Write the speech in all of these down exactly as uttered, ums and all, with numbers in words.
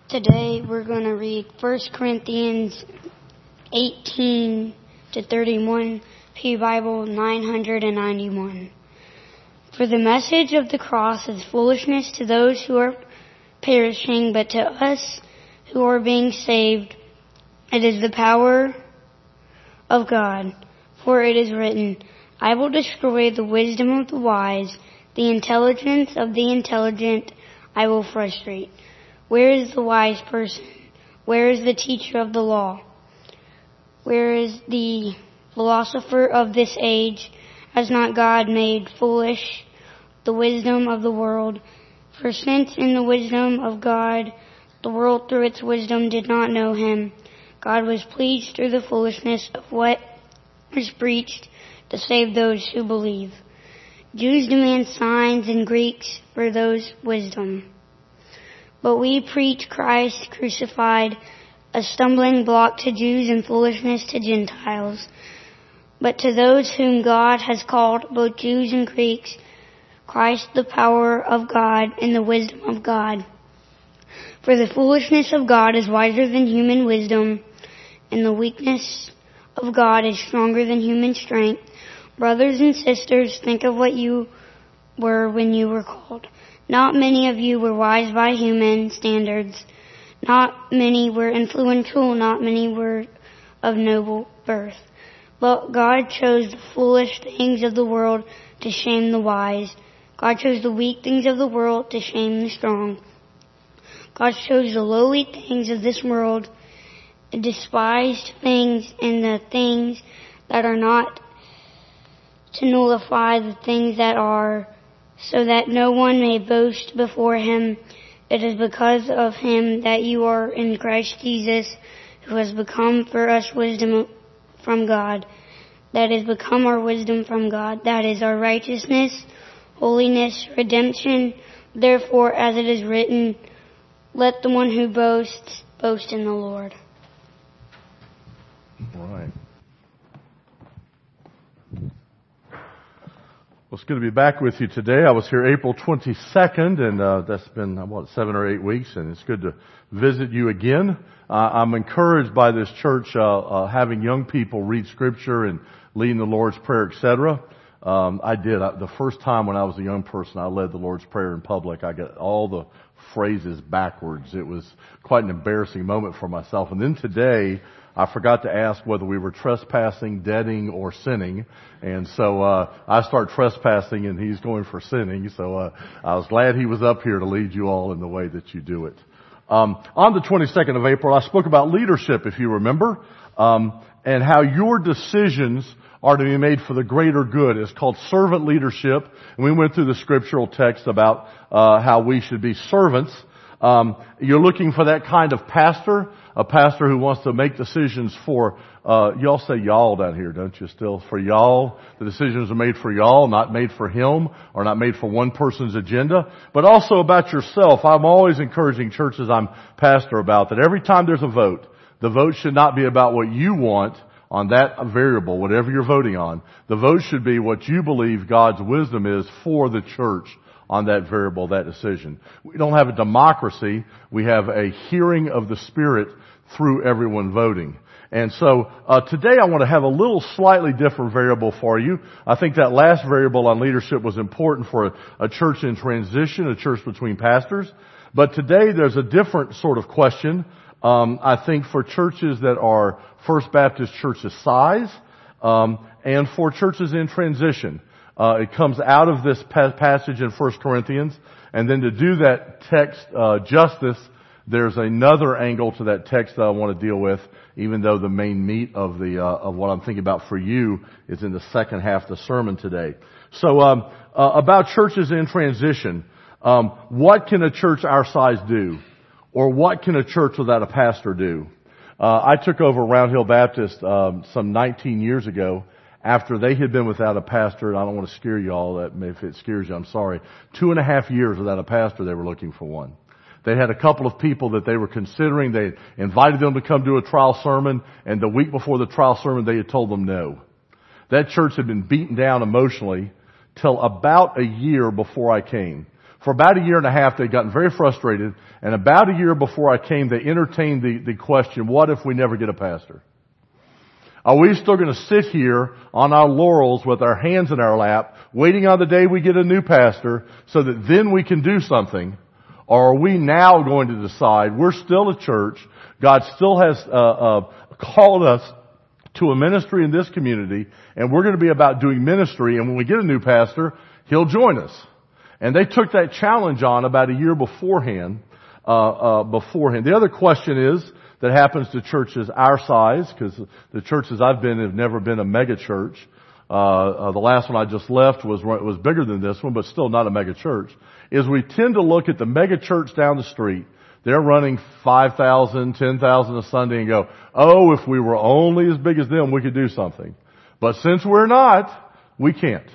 Today we're going to read First Corinthians eighteen to thirty-one, Pew Bible nine ninety-one. For the message of the cross is foolishness to those who are perishing, but to us who are being saved, it is the power of God. For it is written, I will destroy the wisdom of the wise, the intelligence of the intelligent I will frustrate. Where is the wise person? Where is the teacher of the law? Where is the philosopher of this age? Has not God made foolish the wisdom of the world? For since in the wisdom of God, the world through its wisdom did not know him, God was pleased through the foolishness of what was preached to save those who believe. Jews demand signs and Greeks for those wisdom. But we preach Christ crucified, a stumbling block to Jews and foolishness to Gentiles. But to those whom God has called, both Jews and Greeks, Christ the power of God and the wisdom of God. For the foolishness of God is wiser than human wisdom, and the weakness of God is stronger than human strength. Brothers and sisters, think of what you were when you were called. Not many of you were wise by human standards. Not many were influential. Not many were of noble birth. But God chose the foolish things of the world to shame the wise. God chose the weak things of the world to shame the strong. God chose the lowly things of this world, the despised things, and the things that are not, to nullify the things that are, so that no one may boast before him. It is because of him that you are in Christ Jesus, who has become for us wisdom from God. That is become our wisdom from God. That is our righteousness, holiness, redemption. Therefore, as it is written, let the one who boasts, boast in the Lord. All right. Well, it's good to be back with you today. I was here April twenty-second, and uh, that's been, what, seven or eight weeks, and it's good to visit you again. Uh, I'm encouraged by this church uh, uh, having young people read Scripture and leading the Lord's Prayer, et cetera. Um, I did. I, the first time when I was a young person, I led the Lord's Prayer in public. I got all the phrases backwards. It was quite an embarrassing moment for myself. And then today, I forgot to ask whether we were trespassing, deading, or sinning. And so uh I start trespassing and he's going for sinning. So uh I was glad he was up here to lead you all in the way that you do it. Um On the twenty-second of April, I spoke about leadership, if you remember, um and how your decisions are to be made for the greater good. It's called servant leadership. And we went through the scriptural text about uh how we should be servants. Um You're looking for that kind of pastor, a pastor who wants to make decisions for, uh, y'all say y'all down here, don't you still? For y'all. The decisions are made for y'all, not made for him, or not made for one person's agenda, but also about yourself. I'm always encouraging churches I'm pastor about that every time there's a vote, the vote should not be about what you want on that variable, whatever you're voting on. The vote should be what you believe God's wisdom is for the church on that variable, that decision. We don't have a democracy. We have a hearing of the Spirit through everyone voting. And so uh today I want to have a little slightly different variable for you. I think that last variable on leadership was important for a, a church in transition, a church between pastors. But today there's a different sort of question, um I think, for churches that are First Baptist churches size, um and for churches in transition. Uh, it comes out of this pa- passage in First Corinthians, and then to do that text uh, justice, there's another angle to that text that I want to deal with, even though the main meat of the uh, of what I'm thinking about for you is in the second half of the sermon today. So, um, uh, about churches in transition, um, what can a church our size do, or what can a church without a pastor do? Uh, I took over Round Hill Baptist um, some nineteen years ago. After they had been without a pastor, and I don't want to scare you all, that if it scares you, I'm sorry. Two and a half years without a pastor, they were looking for one. They had a couple of people that they were considering. They invited them to come do a trial sermon, and the week before the trial sermon, they had told them no. That church had been beaten down emotionally till about a year before I came. For about a year and a half, they'd gotten very frustrated, and about a year before I came, they entertained the, the question, what if we never get a pastor? Are we still going to sit here on our laurels with our hands in our lap, waiting on the day we get a new pastor so that then we can do something? Or are we now going to decide we're still a church, God still has uh, uh, called us to a ministry in this community, and we're going to be about doing ministry, and when we get a new pastor, he'll join us. And they took that challenge on about a year beforehand. Uh, uh, beforehand. The other question is, that happens to churches our size, because the churches I've been in have never been a mega church. Uh, uh, the last one I just left was was bigger than this one, but still not a mega church. Is we tend to look at the mega church down the street. They're running five thousand, ten thousand a Sunday and go, oh, if we were only as big as them, we could do something. But since we're not, we can't.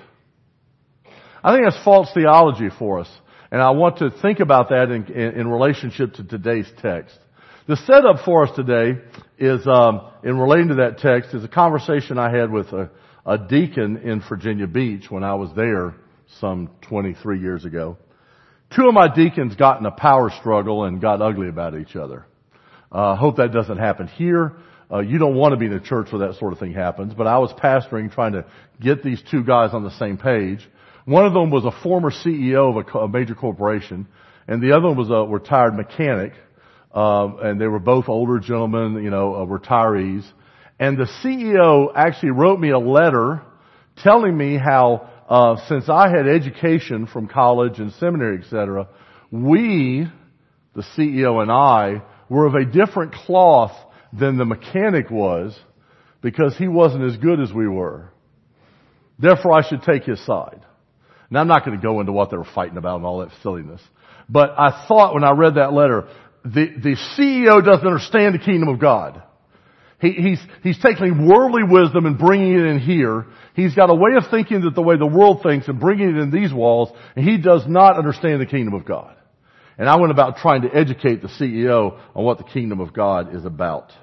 I think that's false theology for us. And I want to think about that in, in, in relationship to today's text. The setup for us today is, um, in relating to that text, is a conversation I had with a, a deacon in Virginia Beach when I was there some twenty-three years ago. Two of my deacons got in a power struggle and got ugly about each other. I uh, hope that doesn't happen here. Uh, you don't want to be in a church where that sort of thing happens, but I was pastoring trying to get these two guys on the same page. One of them was a former C E O of a, a major corporation, and the other one was a retired mechanic. Um, and they were both older gentlemen, you know, uh, retirees. And the C E O actually wrote me a letter telling me how, uh, since I had education from college and seminary, et cetera, we, the C E O and I, were of a different cloth than the mechanic was because he wasn't as good as we were. Therefore, I should take his side. Now, I'm not going to go into what they were fighting about and all that silliness. But I thought when I read that letter, The, the C E O doesn't understand the kingdom of God. He, he's, he's taking worldly wisdom and bringing it in here. He's got a way of thinking that the way the world thinks and bringing it in these walls, and he does not understand the kingdom of God. And I went about trying to educate the C E O on what the kingdom of God is about.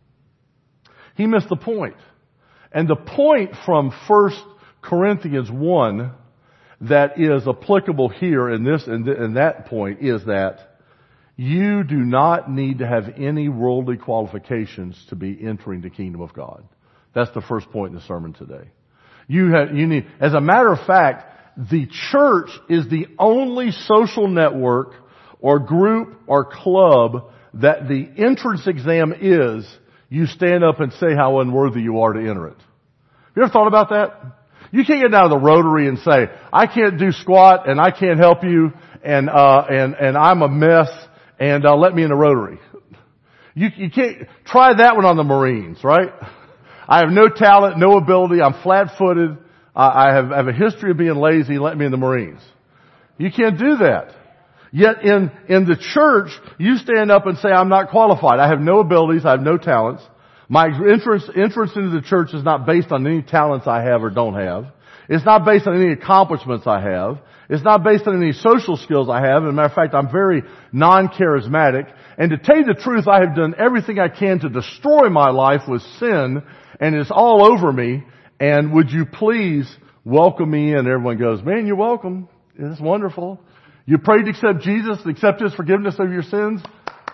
He missed the point. And the point from First Corinthians one that is applicable here in this, and th- and that point is that you do not need to have any worldly qualifications to be entering the kingdom of God. That's the first point in the sermon today. You have, you need, as a matter of fact, the church is the only social network or group or club that the entrance exam is, you stand up and say how unworthy you are to enter it. Have you ever thought about that? You can't get down to the Rotary and say, I can't do squat and I can't help you and, uh, and, and I'm a mess. And uh, let me in the Rotary. You, you can't try that one on the Marines, right? I have no talent, no ability. I'm flat-footed. Uh, I have, I have a history of being lazy. Let me in the Marines. You can't do that. Yet in in the church, you stand up and say, "I'm not qualified. I have no abilities. I have no talents. My entrance entrance into the church is not based on any talents I have or don't have. It's not based on any accomplishments I have. It's not based on any social skills I have. As a matter of fact, I'm very non-charismatic. And to tell you the truth, I have done everything I can to destroy my life with sin, and it's all over me. And would you please welcome me in?" Everyone goes, "Man, you're welcome. It's wonderful. You prayed to accept Jesus, accept His forgiveness of your sins.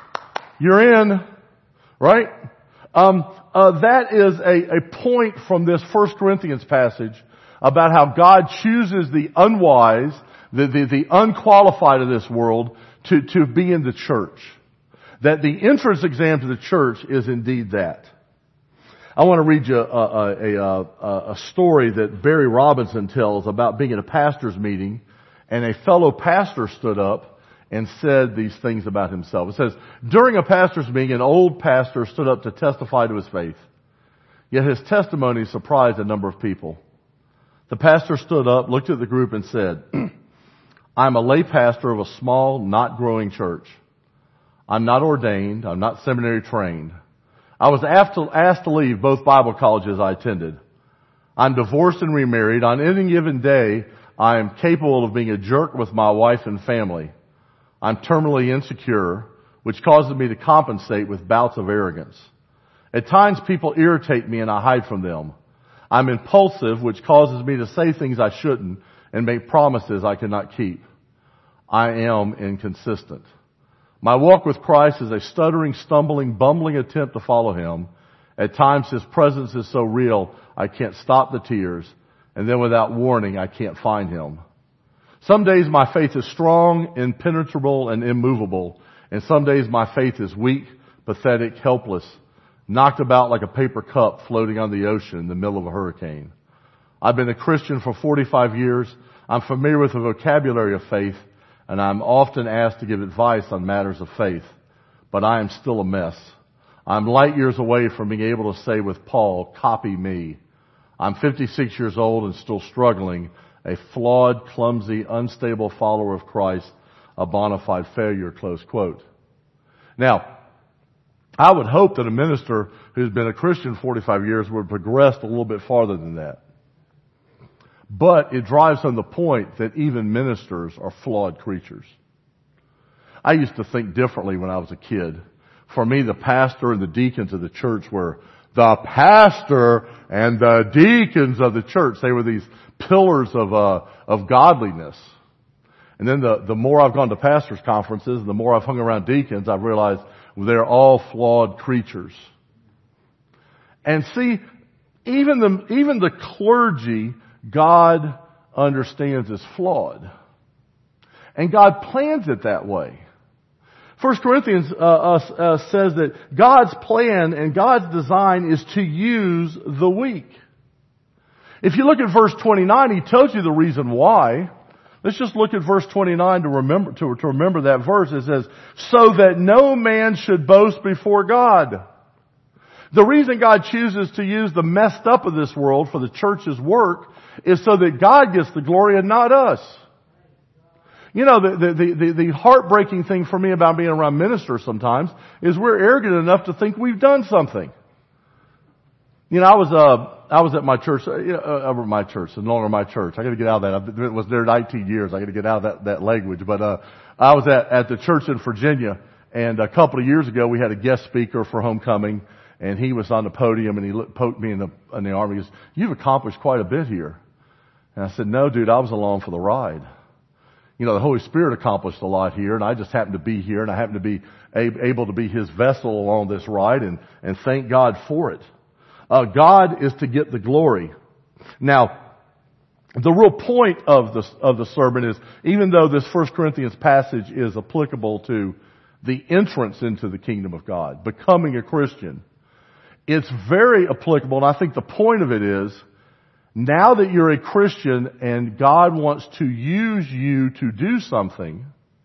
You're in." Right? Um, uh, that is a, a point from this First Corinthians passage about how God chooses the unwise, the, the, the unqualified of this world to, to be in the church. That the entrance exam to the church is indeed that. I want to read you a, a, a, a, a story that Barry Robinson tells about being at a pastor's meeting, and a fellow pastor stood up and said these things about himself. It says, during a pastor's meeting, an old pastor stood up to testify to his faith. Yet his testimony surprised a number of people. The pastor stood up, looked at the group and said, "I'm a lay pastor of a small, not growing church. I'm not ordained. I'm not seminary trained. I was asked to, asked to leave both Bible colleges I attended. I'm divorced and remarried. On any given day, I am capable of being a jerk with my wife and family. I'm terminally insecure, which causes me to compensate with bouts of arrogance. At times, people irritate me and I hide from them. I'm impulsive, which causes me to say things I shouldn't and make promises I cannot keep. I am inconsistent. My walk with Christ is a stuttering, stumbling, bumbling attempt to follow Him. At times His presence is so real, I can't stop the tears. And then without warning, I can't find Him. Some days my faith is strong, impenetrable, and immovable. And some days my faith is weak, pathetic, helpless, knocked about like a paper cup floating on the ocean in the middle of a hurricane. I've been a Christian for forty-five years. I'm familiar with the vocabulary of faith, and I'm often asked to give advice on matters of faith. But I am still a mess. I'm light years away from being able to say with Paul, copy me. I'm fifty-six years old and still struggling, a flawed, clumsy, unstable follower of Christ, a bona fide failure, close quote. Now, I would hope that a minister who's been a Christian forty-five years would progress a little bit farther than that. But it drives home the point that even ministers are flawed creatures. I used to think differently when I was a kid. For me, the pastor and the deacons of the church were the pastor and the deacons of the church. They were these pillars of uh, of godliness. And then the, the more I've gone to pastors' conferences, the more I've hung around deacons, I've realized they're all flawed creatures. And see, even the even the clergy, God understands is flawed. And God plans it that way. First Corinthians uh, uh, uh, says that God's plan and God's design is to use the weak. If you look at verse twenty-nine, He tells you the reason why. Let's just look at verse twenty-nine to remember, to, to remember that verse. It says, so that no man should boast before God. The reason God chooses to use the messed up of this world for the church's work is so that God gets the glory and not us. You know, the, the, the, the heartbreaking thing for me about being around ministers sometimes is we're arrogant enough to think we've done something. You know, I was, uh, I was at my church, uh, over my church, no longer my church. I gotta get out of that. I was there nineteen years. I gotta get out of that, that language. But, uh, I was at, at the church in Virginia, and a couple of years ago we had a guest speaker for homecoming, and he was on the podium and he looked, poked me in the, in the arm. He goes, you've accomplished quite a bit here. And I said, no, dude, I was along for the ride. You know, the Holy Spirit accomplished a lot here, and I just happened to be here, and I happened to be able to be His vessel along this ride, and, and thank God for it. Uh, God is to get the glory. Now, the real point of the, of the sermon is, even though this First Corinthians passage is applicable to the entrance into the kingdom of God, becoming a Christian, it's very applicable, and I think the point of it is, now that you're a Christian and God wants to use you to do something,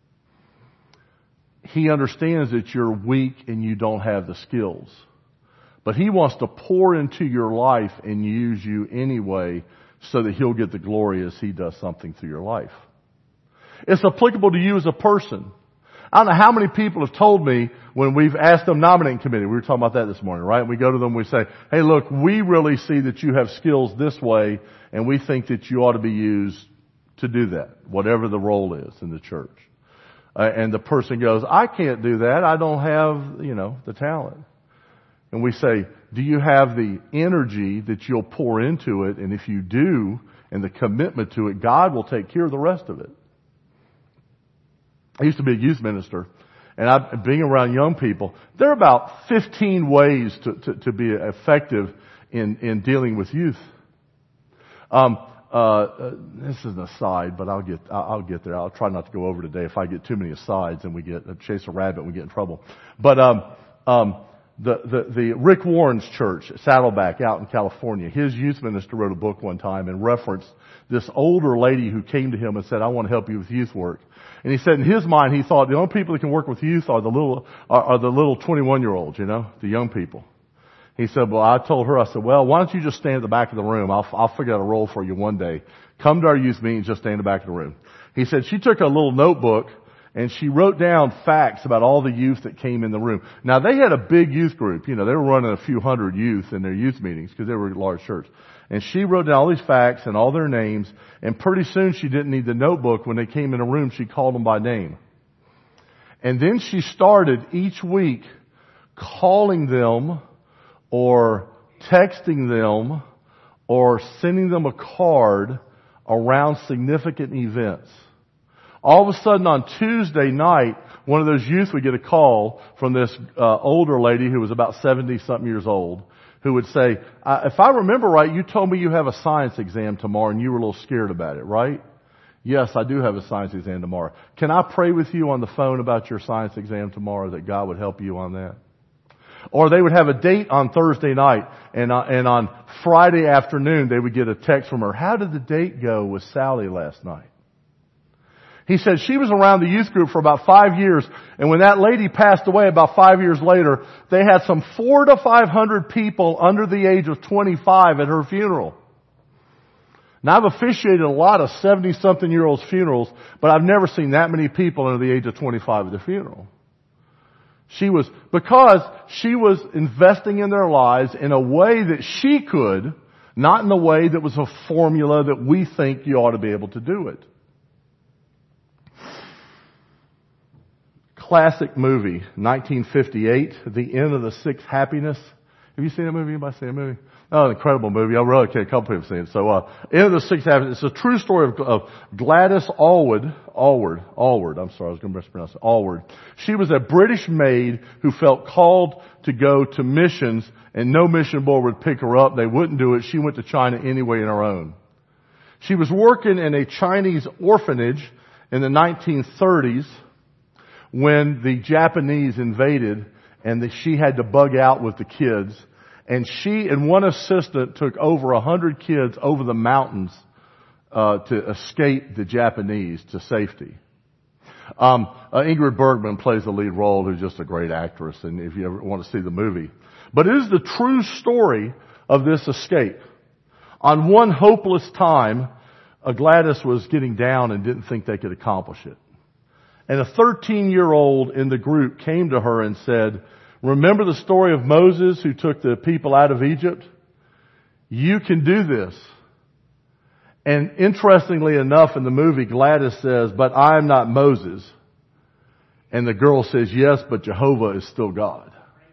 He understands that you're weak and you don't have the skills. But He wants to pour into your life and use you anyway so that He'll get the glory as He does something through your life. It's applicable to you as a person. I don't know how many people have told me when we've asked them nominating committee. We were talking about that this morning, right? We go to them and we say, hey, look, we really see that you have skills this way, and we think that you ought to be used to do that, whatever the role is in the church. Uh, and the person goes, I can't do that. I don't have, you know, the talent. And we say, do you have the energy that you'll pour into it? And if you do, and the commitment to it, God will take care of the rest of it. I used to be a youth minister, and I, being around young people, there are about fifteen ways to, to, to be effective in, in dealing with youth. Um, uh, uh, this is an aside, but I'll get, I'll get there. I'll try not to go over today. If I get too many asides and we get, uh, chase a rabbit, we get in trouble. But, um, um, the, the, the Rick Warren's church, Saddleback out in California, his youth minister wrote a book one time and referenced this older lady who came to him and said, I want to help you with youth work. And he said in his mind, he thought the only people that can work with youth are the little, are, are the little twenty-one year olds, you know, the young people. He said, well, I told her, I said, well, why don't you just stand at the back of the room? I'll, I'll figure out a role for you one day. Come to our youth meetings, just stand in the back of the room. He said she took a little notebook and she wrote down facts about all the youth that came in the room. Now they had a big youth group, you know, they were running a few hundred youth in their youth meetings because they were a large church. And she wrote down all these facts and all their names, and pretty soon she didn't need the notebook. When they came in a room, she called them by name. And then she started each week calling them or texting them or sending them a card around significant events. All of a sudden on Tuesday night, one of those youth would get a call from this uh, older lady who was about seventy-something years old, who would say, uh, if I remember right, you told me you have a science exam tomorrow and you were a little scared about it, right? Yes, I do have a science exam tomorrow. Can I pray with you on the phone about your science exam tomorrow, that God would help you on that? Or they would have a date on Thursday night, and uh, and on Friday afternoon they would get a text from her. How did the date go with Sally last night? He said she was around the youth group for about five years, and when that lady passed away about five years later, they had some four to five hundred people under the age of twenty-five at her funeral. Now, I've officiated a lot of seventy-something-year-olds' funerals, but I've never seen that many people under the age of twenty-five at the funeral. She was, because she was investing in their lives in a way that she could, not in a way that was a formula that we think you ought to be able to do it. Classic movie, nineteen fifty-eight, The End of the Sixth Happiness. Have you seen that movie? Anybody seen that movie? Oh, an incredible movie. I really can't, a couple people have seen it. So, uh, End of the Sixth Happiness. It's a true story of, of Gladys Allwood, Allward, Allward, I'm sorry, I was going to mispronounce it, Allward. She was a British maid who felt called to go to missions, and no mission board would pick her up. They wouldn't do it. She went to China anyway on her own. She was working in a Chinese orphanage in the nineteen thirties when the Japanese invaded, and the, she had to bug out with the kids. And she and one assistant took over a hundred kids over the mountains uh, to escape the Japanese to safety. Um, uh, Ingrid Bergman plays the lead role, who's just a great actress, and if you ever want to see the movie. But it is the true story of this escape. On one hopeless time, uh, Gladys was getting down and didn't think they could accomplish it. And a thirteen-year-old in the group came to her and said, remember the story of Moses who took the people out of Egypt? You can do this. And interestingly enough, in the movie, Gladys says, but I'm not Moses. And the girl says, yes, but Jehovah is still God.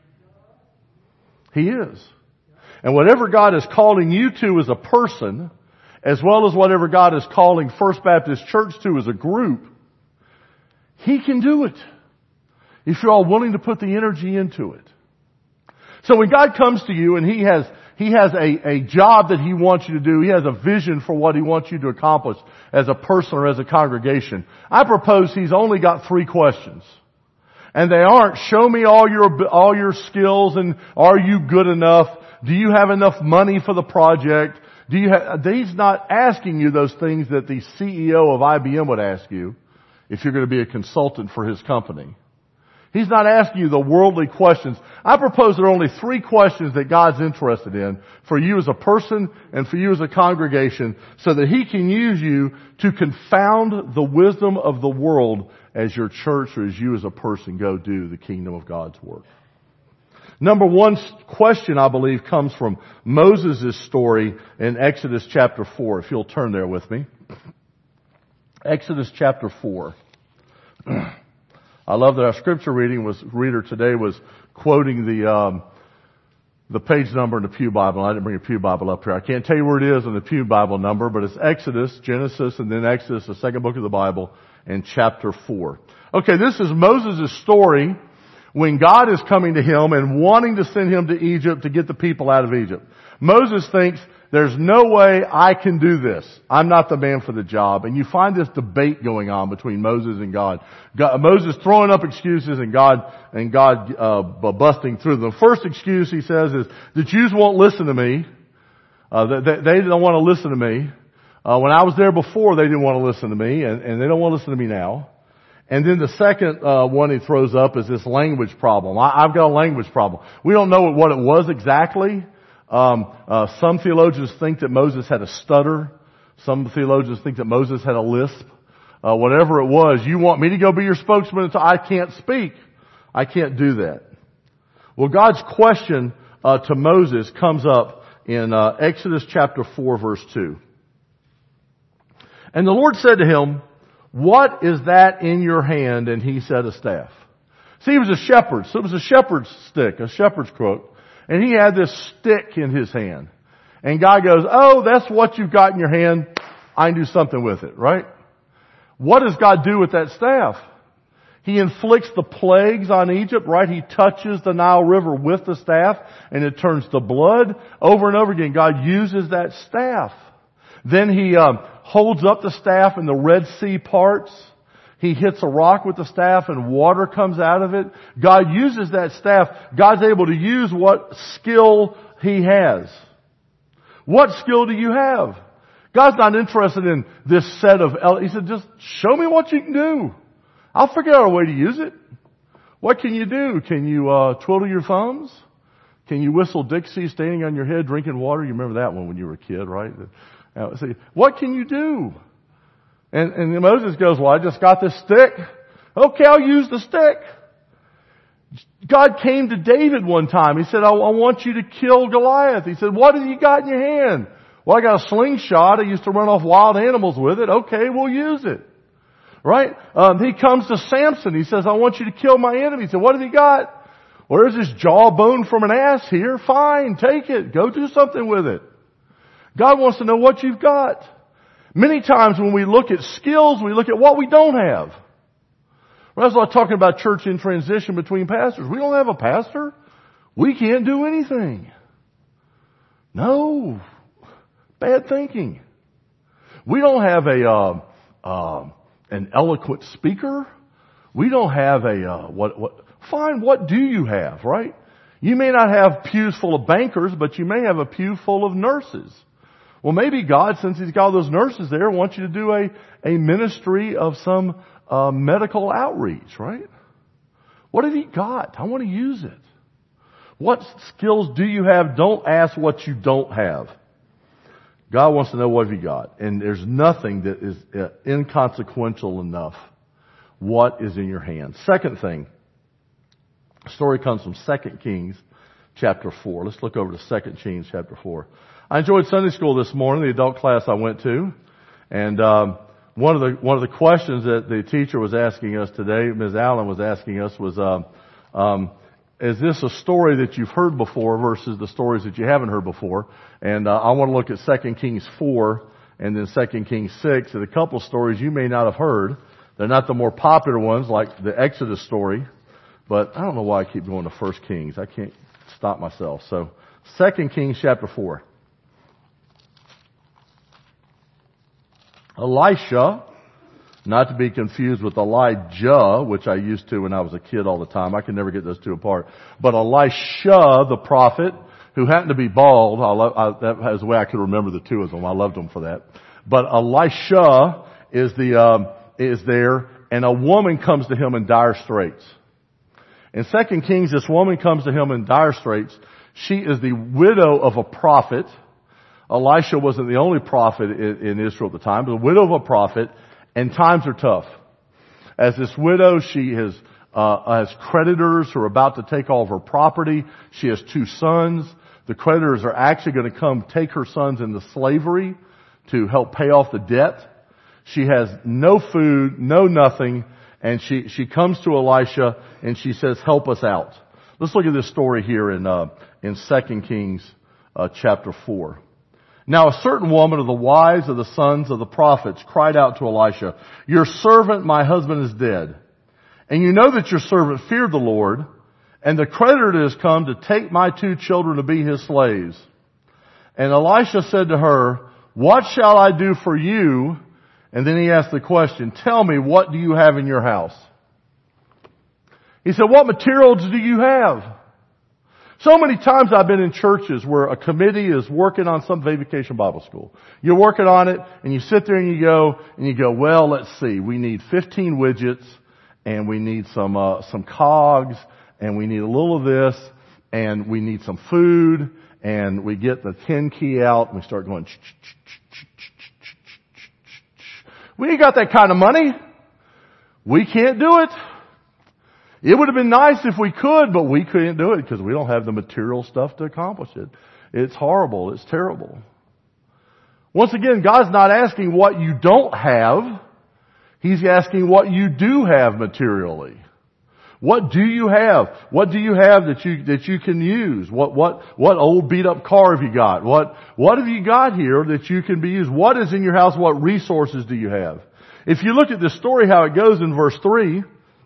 He is. And whatever God is calling you to as a person, as well as whatever God is calling First Baptist Church to as a group, He can do it, if you're all willing to put the energy into it. So when God comes to you and He has, He has a, a job that He wants you to do, He has a vision for what He wants you to accomplish as a person or as a congregation, I propose He's only got three questions. And they aren't, show me all your, all your skills, and are you good enough? Do you have enough money for the project? Do you have, He's not asking you those things that the C E O of I B M would ask you if you're going to be a consultant for his company. He's not asking you the worldly questions. I propose there are only three questions that God's interested in for you as a person and for you as a congregation, so that He can use you to confound the wisdom of the world as your church or as you as a person go do the kingdom of God's work. Number one question, I believe, comes from Moses' story in Exodus chapter four. If you'll turn there with me. Exodus chapter four. I love that our scripture reading was, reader today was quoting the, um, the page number in the Pew Bible. I didn't bring a Pew Bible up here. I can't tell you where it is in the Pew Bible number, but it's Exodus, Genesis, and then Exodus, the second book of the Bible, and chapter four. Okay, this is Moses' story when God is coming to him and wanting to send him to Egypt to get the people out of Egypt. Moses thinks, there's no way I can do this. I'm not the man for the job. And you find this debate going on between Moses and God. God Moses throwing up excuses and God, and God, uh, busting through them. The first excuse he says is, the Jews won't listen to me. Uh, they, they don't want to listen to me. Uh, when I was there before, they didn't want to listen to me, and, and they don't want to listen to me now. And then the second uh, one he throws up is this language problem. I, I've got a language problem. We don't know what it was exactly. Um, uh, some theologians think that Moses had a stutter. Some theologians think that Moses had a lisp. Uh, whatever it was, you want me to go be your spokesman until I can't speak. I can't do that. Well, God's question uh, to Moses comes up in uh, Exodus chapter four, verse two. And the Lord said to him, what is that in your hand? And he said, a staff. See, he was a shepherd, so it was a shepherd's stick, a shepherd's crook. And he had this stick in his hand. And God goes, oh, that's what you've got in your hand. I can do something with it, right? What does God do with that staff? He inflicts the plagues on Egypt, right? He touches the Nile River with the staff and it turns to blood. Over and over again, God uses that staff. Then He um, holds up the staff and the Red Sea parts. He hits a rock with the staff and water comes out of it. God uses that staff. God's able to use what skill He has. What skill do you have? God's not interested in this set of, He said, just show me what you can do. I'll figure out a way to use it. What can you do? Can you uh, twiddle your thumbs? Can you whistle Dixie standing on your head drinking water? You remember that one when you were a kid, right? Uh, see, what can you do? And, and Moses goes, well, I just got this stick. Okay, I'll use the stick. God came to David one time. He said, I, I want you to kill Goliath. He said, what have you got in your hand? Well, I got a slingshot. I used to run off wild animals with it. Okay, we'll use it. Right? Um, he comes to Samson. He says, I want you to kill my enemy. He said, what have you got? Well, there's this jawbone from an ass here. Fine, take it. Go do something with it. God wants to know what you've got. Many times when we look at skills, we look at what we don't have. Well, that's like talking about church in transition between pastors. We don't have a pastor. We can't do anything. No. Bad thinking. We don't have a, uh, uh, an eloquent speaker. We don't have a, uh, what, what, fine, what do you have, right? You may not have pews full of bankers, but you may have a pew full of nurses. Well, maybe God, since He's got all those nurses there, wants you to do a, a ministry of some uh, medical outreach, right? What have you got? I want to use it. What skills do you have? Don't ask what you don't have. God wants to know what have you got. And there's nothing that is uh, inconsequential enough. What is in your hands? Second thing, the story comes from Second Kings chapter four. Let's look over to Second Kings chapter four. I enjoyed Sunday school this morning, the adult class I went to, and um, one of the one of the questions that the teacher was asking us today, Miz Allen was asking us, was, um, um, is this a story that you've heard before versus the stories that you haven't heard before? And uh, I want to look at Second Kings four and then Second Kings six, and a couple of stories you may not have heard. They're not the more popular ones, like the Exodus story, but I don't know why I keep going to First Kings. I can't stop myself. So, Second Kings chapter four. Elisha, not to be confused with Elijah, which I used to when I was a kid all the time. I can never get those two apart. But Elisha, the prophet, who happened to be bald. I love, I, that was the way I could remember the two of them. I loved them for that. But Elisha is the um, is there, and a woman comes to him in dire straits. In Second Kings, this woman comes to him in dire straits. She is the widow of a prophet. Elisha wasn't the only prophet in Israel at the time, but the widow of a prophet, and times are tough. As this widow, she has, uh, has creditors who are about to take all of her property. She has two sons. The creditors are actually going to come take her sons into slavery to help pay off the debt. She has no food, no nothing, and she, she comes to Elisha and she says, help us out. Let's look at this story here in, uh, in Second Kings, uh, chapter four. Now a certain woman of the wives of the sons of the prophets cried out to Elisha, your servant, my husband, is dead. And you know that your servant feared the Lord, and the creditor has come to take my two children to be his slaves. And Elisha said to her, what shall I do for you? And then he asked the question, tell me, what do you have in your house? He said, what materials do you have? So many times I've been in churches where a committee is working on some vacation Bible school. You're working on it, and you sit there and you go, and you go, well, let's see, we need fifteen widgets, and we need some, uh, some cogs, and we need a little of this, and we need some food, and we get the ten key out, and we start going, we ain't got that kind of money. We can't do it. It would have been nice if we could, but we couldn't do it because we don't have the material stuff to accomplish it. It's horrible. It's terrible. Once again, God's not asking what you don't have. He's asking what you do have materially. What do you have? What do you have that you, that you can use? What, what, what old beat up car have you got? What, what have you got here that you can be used? What is in your house? What resources do you have? If you look at this story, how it goes in verse three,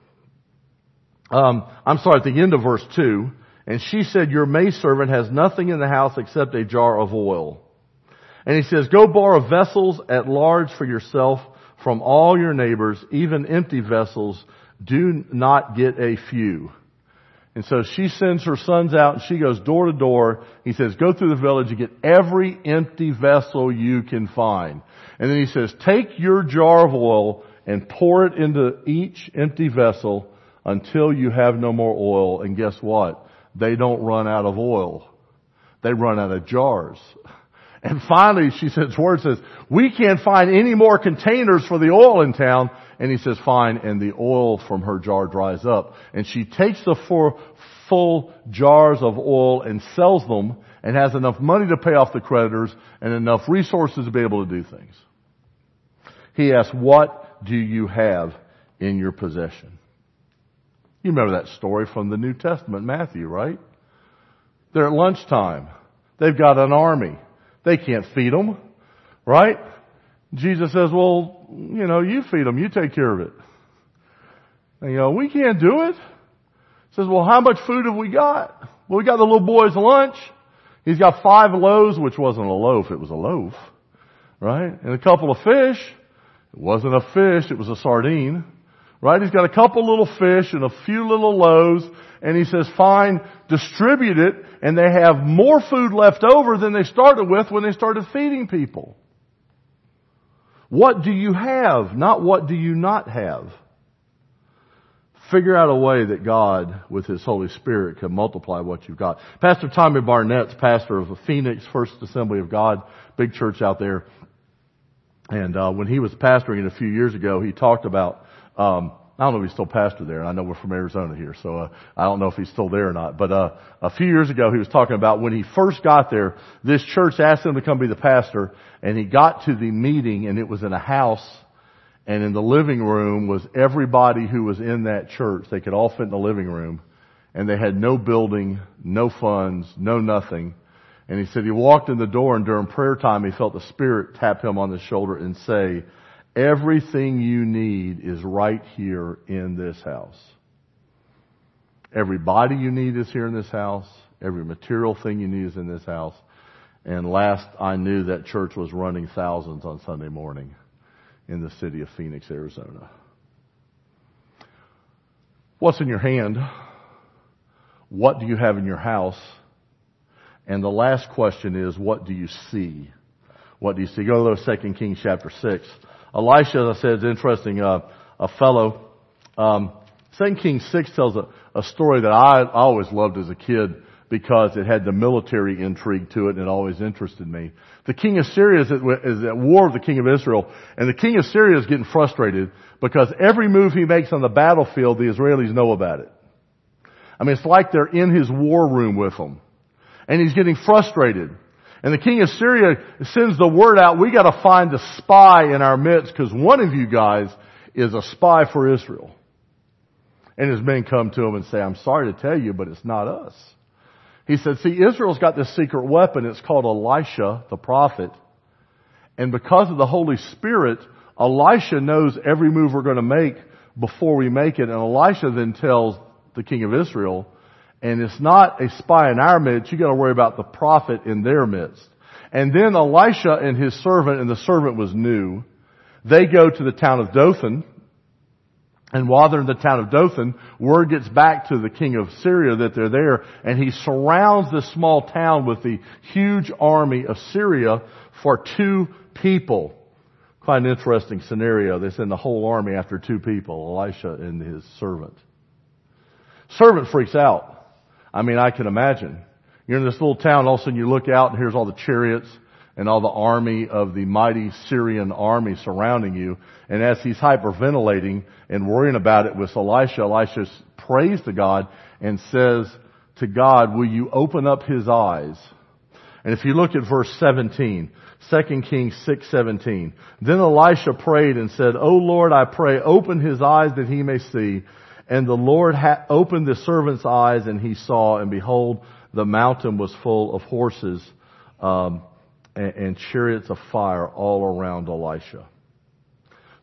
um, I'm sorry, at the end of verse two, and she said, your maidservant has nothing in the house except a jar of oil. And he says, go borrow vessels at large for yourself from all your neighbors, even empty vessels. Do not get a few. And so she sends her sons out and she goes door to door. He says, go through the village and get every empty vessel you can find. And then he says, take your jar of oil and pour it into each empty vessel until you have no more oil. And guess what? They don't run out of oil. They run out of jars. And finally, she says, word says, we can't find any more containers for the oil in town. And he says, fine. And the oil from her jar dries up. And she takes the four full jars of oil and sells them and has enough money to pay off the creditors and enough resources to be able to do things. He asks, what do you have in your possession? You remember that story from the New Testament, Matthew, right? They're at lunchtime. They've got an army. They can't feed them, right? Jesus says, well, you know, you feed them. You take care of it. And you go, we can't do it. He says, well, how much food have we got? Well, we got the little boy's lunch. He's got five loaves, which wasn't a loaf. It was a loaf, right? And a couple of fish. It wasn't a fish. It was a sardine, right? He's got a couple little fish and a few little loaves. And he says, fine, distribute it. And they have more food left over than they started with when they started feeding people. What do you have? Not what do you not have. Figure out a way that God, with His Holy Spirit, can multiply what you've got. Pastor Tommy Barnett's pastor of the Phoenix First Assembly of God, big church out there. And uh, when he was pastoring it a few years ago, he talked about, um, I don't know if he's still pastor there, and I know we're from Arizona here, so uh, I don't know if he's still there or not. But uh, a few years ago, he was talking about when he first got there, this church asked him to come be the pastor, and he got to the meeting, and it was in a house, and in the living room was everybody who was in that church. They could all fit in the living room, and they had no building, no funds, no nothing. And he said he walked in the door, and during prayer time, he felt the Spirit tap him on the shoulder and say, everything you need is right here in this house. Every body you need is here in this house. Every material thing you need is in this house. And last I knew, that church was running thousands on Sunday morning in the city of Phoenix, Arizona. What's in your hand? What do you have in your house? And the last question is, what do you see? What do you see? Go to Second Kings chapter six. Elisha, as I said, is interesting, uh, a fellow. Um, Second Kings six tells a, a story that I, I always loved as a kid because it had the military intrigue to it and it always interested me. The king of Syria is at, is at war with the king of Israel, and the king of Syria is getting frustrated because every move he makes on the battlefield, the Israelis know about it. I mean, it's like they're in his war room with him. And he's getting frustrated. And the king of Syria sends the word out, we gotta find a spy in our midst because one of you guys is a spy for Israel. And his men come to him and say, I'm sorry to tell you, but it's not us. He said, see, Israel's got this secret weapon. It's called Elisha, the prophet. And because of the Holy Spirit, Elisha knows every move we're going to make before we make it. And Elisha then tells the king of Israel, and it's not a spy in our midst. You got to worry about the prophet in their midst. And then Elisha and his servant, and the servant was new, they go to the town of Dothan. And while they're in the town of Dothan, word gets back to the king of Syria that they're there, and he surrounds this small town with the huge army of Syria for two people. Quite an interesting scenario. They send the whole army after two people, Elisha and his servant. Servant freaks out. I mean, I can imagine. You're in this little town, all of a sudden you look out and here's all the chariots and all the army of the mighty Syrian army surrounding you. And as he's hyperventilating and worrying about it with Elisha, Elisha prays to God and says to God, will you open up his eyes? And if you look at verse seventeen, Second Kings six seventeen, then Elisha prayed and said, O Lord, I pray, open his eyes that he may see. And the Lord ha- opened the servant's eyes, and he saw, and behold, the mountain was full of horses um, and, and chariots of fire all around Elisha.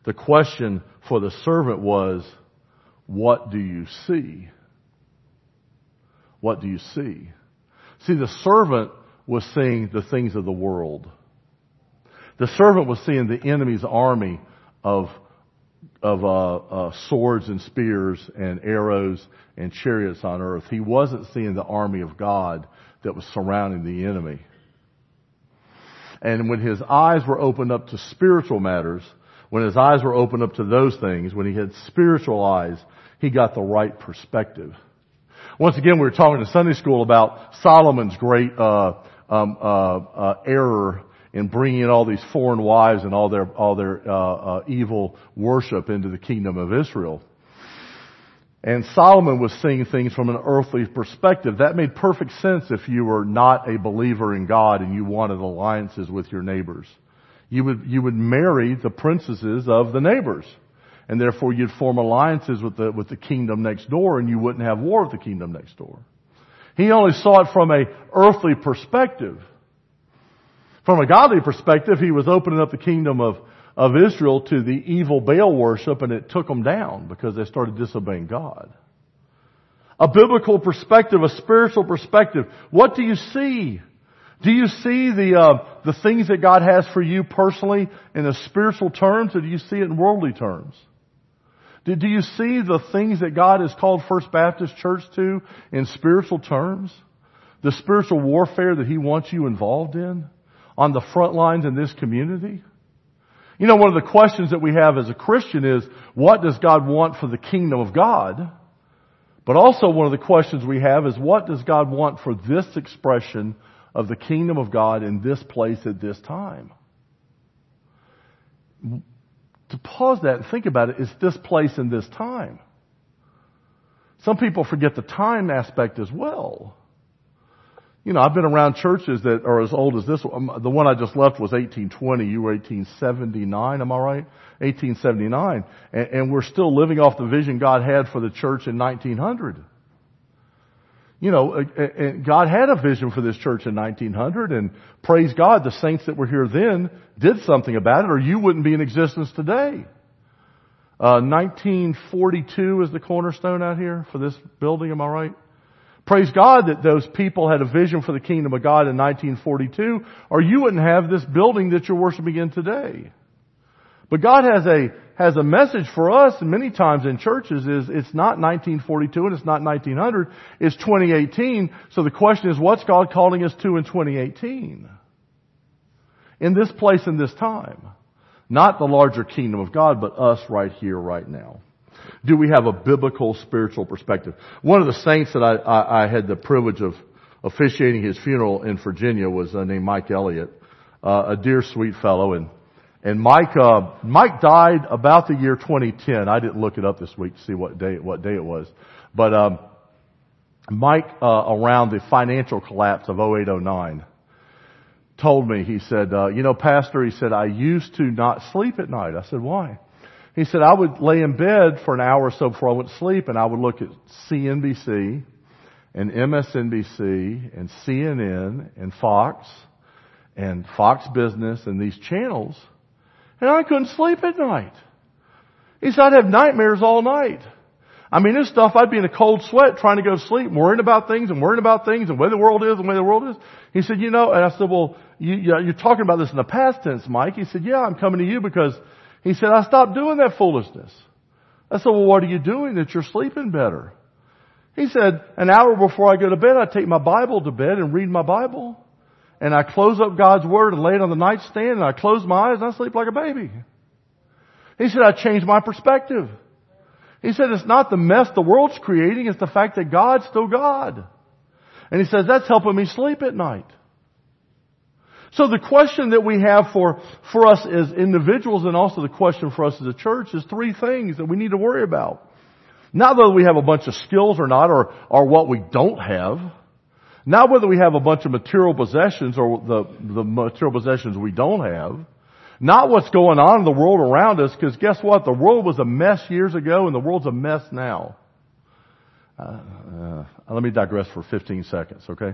The question for the servant was, what do you see? What do you see? See, the servant was seeing the things of the world. The servant was seeing the enemy's army of of uh, uh, swords and spears and arrows and chariots on earth. He wasn't seeing the army of God that was surrounding the enemy. And when his eyes were opened up to spiritual matters, when his eyes were opened up to those things, when he had spiritual eyes, he got the right perspective. Once again, we were talking in Sunday school about Solomon's great uh, um, uh, uh, error in bringing in all these foreign wives and all their all their uh, uh, evil worship into the kingdom of Israel. And Solomon was seeing things from an earthly perspective. That made perfect sense if you were not a believer in God and you wanted alliances with your neighbors. You would you would marry the princesses of the neighbors, and therefore you'd form alliances with the with the kingdom next door, and you wouldn't have war with the kingdom next door. He only saw it from a earthly perspective. From a godly perspective, he was opening up the kingdom of, of Israel to the evil Baal worship, and it took them down because they started disobeying God. A biblical perspective, a spiritual perspective. What do you see? Do you see the uh, the things that God has for you personally in the spiritual terms, or do you see it in worldly terms? Do, do you see the things that God has called First Baptist Church to in spiritual terms? The spiritual warfare that He wants you involved in? On the front lines in this community? You know, one of the questions that we have as a Christian is, what does God want for the kingdom of God? But also one of the questions we have is, what does God want for this expression of the kingdom of God in this place at this time? To pause that and think about it, it's this place and this time. Some people forget the time aspect as well. You know, I've been around churches that are as old as this one. The one I just left was eighteen twenty. You were eighteen seventy-nine, am I right? eighteen seventy-nine. And, and we're still living off the vision God had for the church in nineteen hundred. You know, and God had a vision for this church in nineteen hundred, and praise God, the saints that were here then did something about it, or you wouldn't be in existence today. Uh, nineteen forty-two is the cornerstone out here for this building, am I right? Praise God that those people had a vision for the kingdom of God in nineteen forty-two, or you wouldn't have this building that you're worshiping in today. But God has a has a message for us, and many times in churches is it's not nineteen forty-two and it's not nineteen hundred, it's twenty eighteen. So the question is, what's God calling us to in twenty eighteen? In this place, in this time. Not the larger kingdom of God, but us right here, right now. Do we have a biblical spiritual perspective? One of the saints that I, I, I had the privilege of officiating his funeral in Virginia was uh, named Mike Elliott, uh, a dear sweet fellow. And and Mike uh, Mike died about the year twenty ten. I didn't look it up this week to see what day what day it was, but um, Mike uh, around the financial collapse of oh eight oh nine told me, he said, uh, you know, Pastor, he said, I used to not sleep at night. I said, why? He said, I would lay in bed for an hour or so before I went to sleep, and I would look at C N B C and M S N B C and C N N and Fox and Fox Business and these channels, and I couldn't sleep at night. He said, I'd have nightmares all night. I mean, this stuff, I'd be in a cold sweat trying to go to sleep, worrying about things and worrying about things and where the world is and where the world is. He said, you know, and I said, well, you, you're talking about this in the past tense, Mike. He said, yeah, I'm coming to you because he said, I stopped doing that foolishness. I said, well, what are you doing that you're sleeping better? He said, an hour before I go to bed, I take my Bible to bed and read my Bible. And I close up God's Word and lay it on the nightstand, and I close my eyes and I sleep like a baby. He said, I changed my perspective. He said, it's not the mess the world's creating, it's the fact that God's still God. And he says, that's helping me sleep at night. So the question that we have for, for us as individuals, and also the question for us as a church, is three things that we need to worry about. Not whether we have a bunch of skills or not, or, or what we don't have. Not whether we have a bunch of material possessions or the, the material possessions we don't have. Not what's going on in the world around us, because guess what? The world was a mess years ago, and the world's a mess now. Uh, uh, let me digress for fifteen seconds, okay?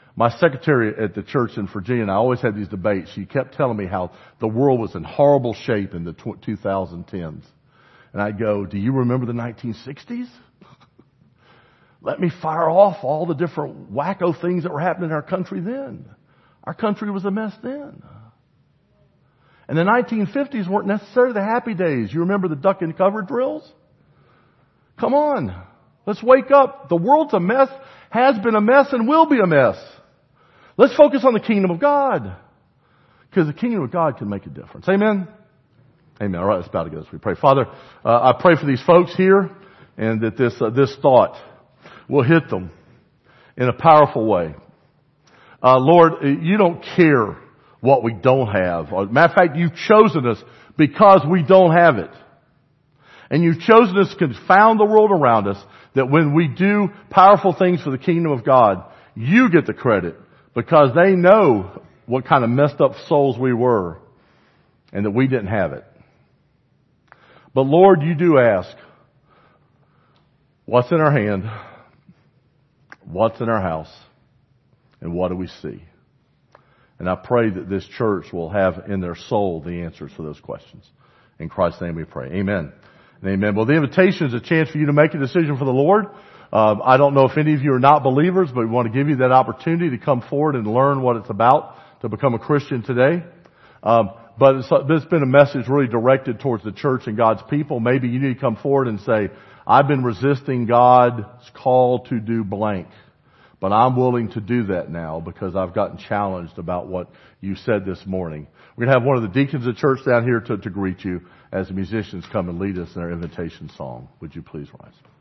My secretary at the church in Virginia, and I always had these debates, she kept telling me how the world was in horrible shape in the twenty tens. And I'd go, do you remember the nineteen sixties? Let me fire off all the different wacko things that were happening in our country then. Our country was a mess then. And the nineteen fifties weren't necessarily the happy days. You remember the duck and cover drills? Come on. Let's wake up. The world's a mess, has been a mess, and will be a mess. Let's focus on the kingdom of God. Because the kingdom of God can make a difference. Amen? Amen. All right, let's bow together as we pray. Father, uh, I pray for these folks here, and that this uh, this thought will hit them in a powerful way. Uh, Lord, you don't care what we don't have. Matter of fact, you've chosen us because we don't have it. And you've chosen us to confound the world around us, that when we do powerful things for the kingdom of God, you get the credit because they know what kind of messed up souls we were and that we didn't have it. But Lord, you do ask, what's in our hand? What's in our house? And what do we see? And I pray that this church will have in their soul the answers for those questions. In Christ's name we pray. Amen. And amen. Well, the invitation is a chance for you to make a decision for the Lord. Uh, I don't know if any of you are not believers, but we want to give you that opportunity to come forward and learn what it's about to become a Christian today. Um, but it's, it's been a message really directed towards the church and God's people. Maybe you need to come forward and say, I've been resisting God's call to do blank. But I'm willing to do that now because I've gotten challenged about what you said this morning. We're going to have one of the deacons of church down here to, to greet you as the musicians come and lead us in our invitation song. Would you please rise?